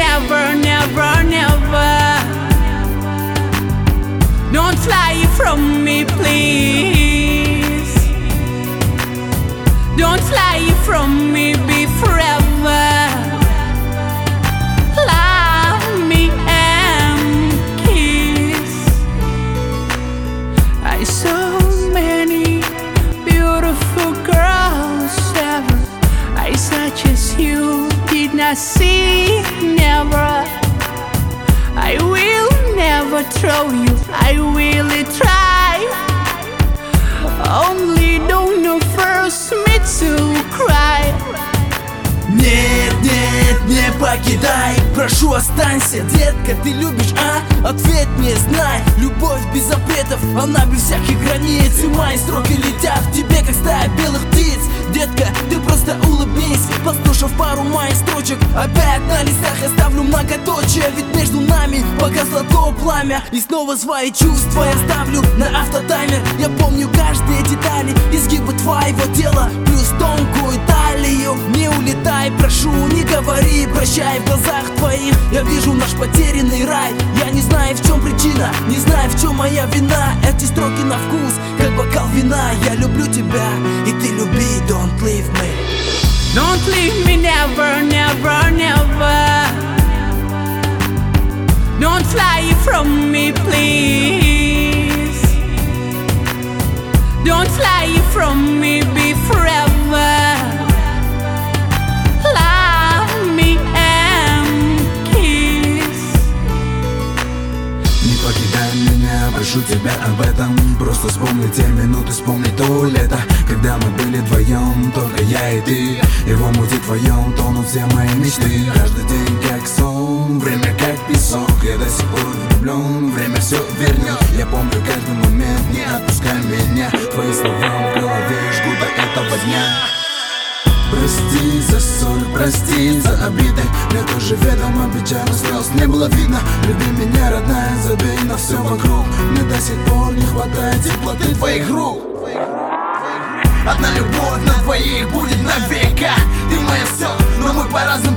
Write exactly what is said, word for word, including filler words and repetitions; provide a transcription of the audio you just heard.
never, never, never. Don't fly from me, please. Don't fly from me, be forever. Love me and kiss. I saw many beautiful girls ever. I such as you did not see, never. I will never throw you, I will try. Only don't know first me to cry. Нет, нет, не покидай, прошу останься, детка, ты любишь, а? Ответь мне, знай, любовь без запретов, она без всяких границ. И мои строки летят к тебе, как стая белых птиц. Детка, ты просто улыбнись, послушав пару моих строчек. Опять на листах я ставлю многоточие, ведь между нами погасло то пламя. И снова свои чувства я ставлю на автотаймер. Я помню каждые детали, изгибы твоего тела, плюс тонкую талию. Не улетай, прошу, не говори прощай. В глазах твоих я вижу наш потерянный рай. Я не знаю, в чем причина, не знаю, в чем моя вина. Эти строки на вкус, как бокал вина. Я люблю тебя, и ты люби, don't leave me. Don't leave me, never, never, never. Don't fly from me, please. Don't fly from me, be forever. Love me and kiss. Не покидай меня, прошу тебя об этом. Просто вспомни те минуты, вспомни то лето, когда мы были вдвоем, только я и ты. И в омуте твоем тонут все мои мечты. Каждый день как сон, время как песок. Я до сих пор влюблен, время все вернет. Я помню каждый момент, не отпускай меня. Твои слова в голове жгут до этого дня. Прости за ссоры, прости за обиды. Мне тоже ведомо, печали слез не было видно. Люби меня, родная, забей на все вокруг. Мне до сих пор не хватает теплоты твоих рук. Одна любовь на двоих будет навека. Ты моя все, но мы по-разному